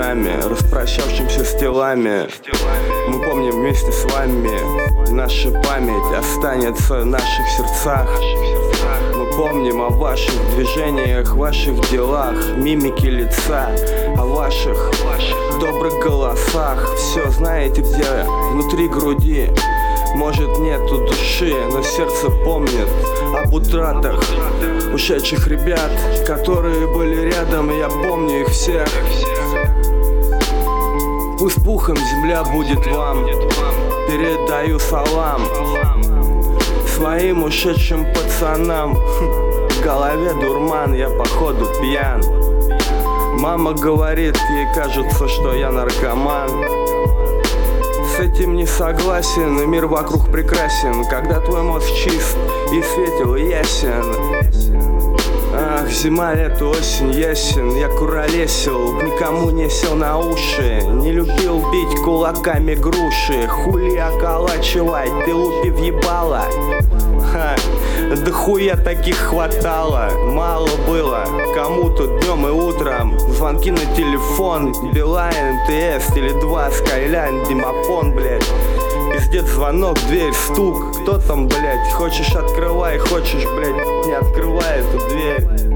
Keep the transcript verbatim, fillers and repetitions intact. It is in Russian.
нами, распрощавшимся с телами. Мы помним вместе с вами, наша память останется в наших сердцах. Мы помним о ваших движениях, ваших делах, мимике лица, о ваших добрых голосах. Все знаете где, внутри груди. Может нету души, но сердце помнит об утратах ушедших ребят, которые были рядом, и я помню их всех. Пусть пухом земля будет вам, передаю салам своим ушедшим пацанам. В голове дурман, я походу пьян. Мама говорит, ей кажется, что я наркоман. С этим не согласен, и мир вокруг прекрасен, когда твой мозг чист и светел, и ясен. Ах, зима, лето, осень, ясен. Я куролесил, никому не сел на уши, не любил бить кулаками груши. Хули околачивать, ты лупи въебала. Ха, да хуя таких хватало, мало было кому-то днем и утром. Звонки на телефон, Билайн, МТС, Теле два, Скайлайн, Димафон, блять. Пиздец, звонок, дверь, стук. Кто там, блять? Хочешь, открывай, хочешь, блять, не открывай эту дверь.